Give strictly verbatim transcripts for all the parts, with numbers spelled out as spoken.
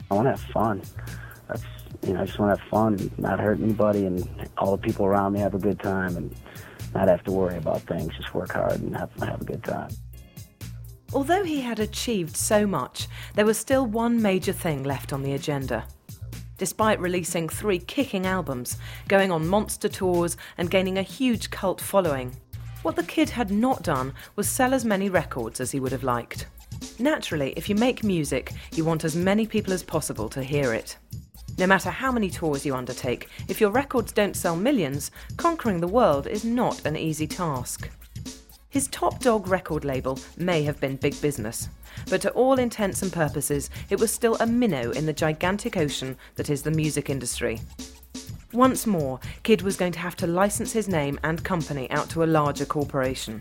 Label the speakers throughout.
Speaker 1: I want to have fun. That's, you know, I just want to have fun, not hurt anybody, and all the people around me have a good time, and not have to worry about things. Just work hard and have, have a good time.
Speaker 2: Although he had achieved so much, there was still one major thing left on the agenda. Despite releasing three kicking albums, going on monster tours and gaining a huge cult following, what the kid had not done was sell as many records as he would have liked. Naturally, if you make music, you want as many people as possible to hear it. No matter how many tours you undertake, if your records don't sell millions, conquering the world is not an easy task. His Top Dog record label may have been big business, but to all intents and purposes, it was still a minnow in the gigantic ocean that is the music industry. Once more, Kid was going to have to license his name and company out to a larger corporation.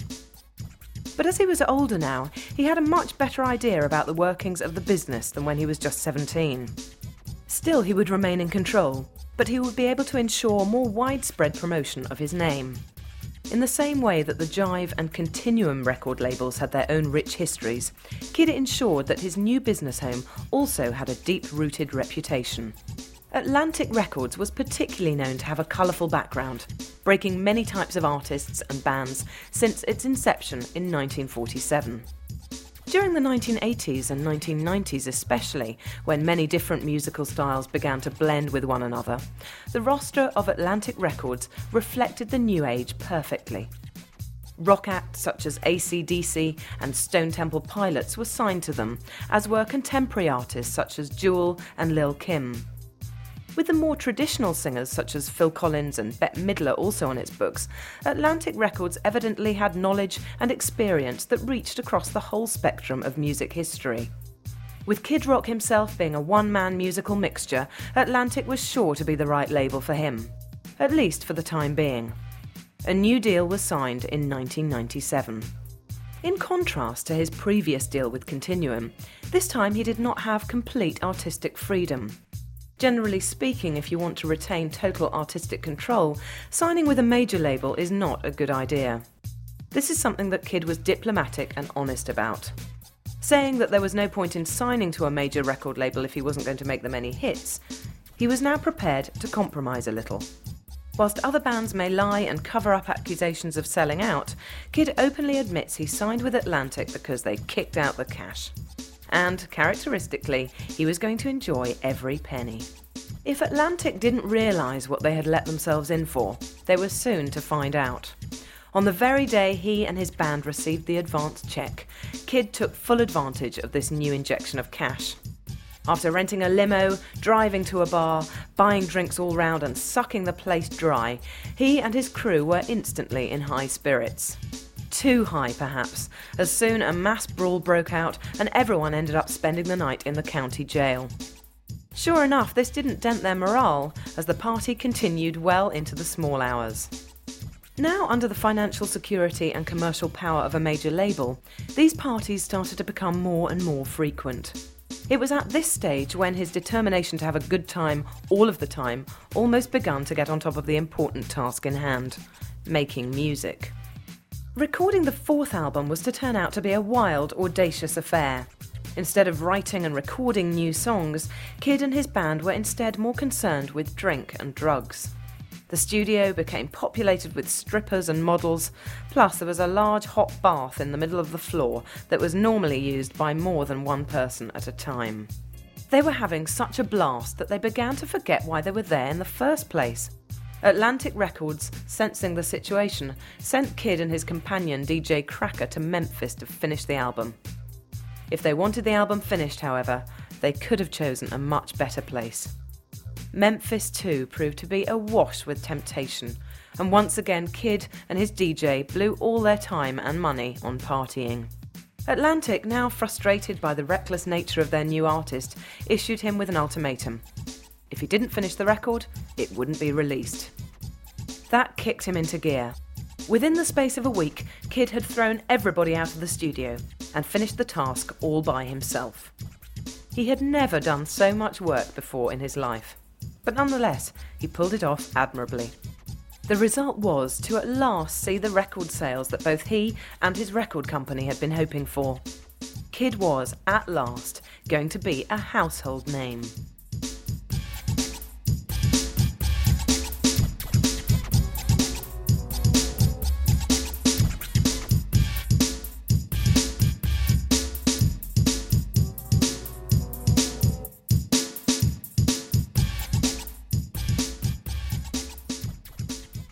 Speaker 2: But as he was older now, he had a much better idea about the workings of the business than when he was just seventeen. Still, he would remain in control, but he would be able to ensure more widespread promotion of his name. In the same way that the Jive and Continuum record labels had their own rich histories, Kid ensured that his new business home also had a deep-rooted reputation. Atlantic Records was particularly known to have a colourful background, breaking many types of artists and bands since its inception in nineteen forty-seven. During the nineteen eighties and nineteen nineties especially, when many different musical styles began to blend with one another, the roster of Atlantic Records reflected the new age perfectly. Rock acts such as A C D C and Stone Temple Pilots were signed to them, as were contemporary artists such as Jewel and Lil' Kim. With the more traditional singers such as Phil Collins and Bette Midler also on its books, Atlantic Records evidently had knowledge and experience that reached across the whole spectrum of music history. With Kid Rock himself being a one-man musical mixture, Atlantic was sure to be the right label for him, at least for the time being. A new deal was signed in nineteen ninety-seven. In contrast to his previous deal with Continuum, this time he did not have complete artistic freedom. Generally speaking, if you want to retain total artistic control, signing with a major label is not a good idea. This is something that Kid was diplomatic and honest about, saying that there was no point in signing to a major record label if he wasn't going to make them any hits. He was now prepared to compromise a little. Whilst other bands may lie and cover up accusations of selling out, Kid openly admits he signed with Atlantic because they kicked out the cash. And, characteristically, he was going to enjoy every penny. If Atlantic didn't realise what they had let themselves in for, they were soon to find out. On the very day he and his band received the advance cheque, Kid took full advantage of this new injection of cash. After renting a limo, driving to a bar, buying drinks all round and sucking the place dry, he and his crew were instantly in high spirits. Too high, perhaps, as soon a mass brawl broke out and everyone ended up spending the night in the county jail. Sure enough, this didn't dent their morale, as the party continued well into the small hours. Now, under the financial security and commercial power of a major label, these parties started to become more and more frequent. It was at this stage when his determination to have a good time all of the time almost begun to get on top of the important task in hand, making music. Recording the fourth album was to turn out to be a wild, audacious affair. Instead of writing and recording new songs, Kid and his band were instead more concerned with drink and drugs. The studio became populated with strippers and models, plus there was a large hot bath in the middle of the floor that was normally used by more than one person at a time. They were having such a blast that they began to forget why they were there in the first place. Atlantic Records, sensing the situation, sent Kid and his companion D J Cracker to Memphis to finish the album. If they wanted the album finished, however, they could have chosen a much better place. Memphis too proved to be awash with temptation, and once again Kid and his D J blew all their time and money on partying. Atlantic, now frustrated by the reckless nature of their new artist, issued him with an ultimatum. If he didn't finish the record, it wouldn't be released. That kicked him into gear. Within the space of a week, Kid had thrown everybody out of the studio and finished the task all by himself. He had never done so much work before in his life, but nonetheless, he pulled it off admirably. The result was to at last see the record sales that both he and his record company had been hoping for. Kid was, at last, going to be a household name.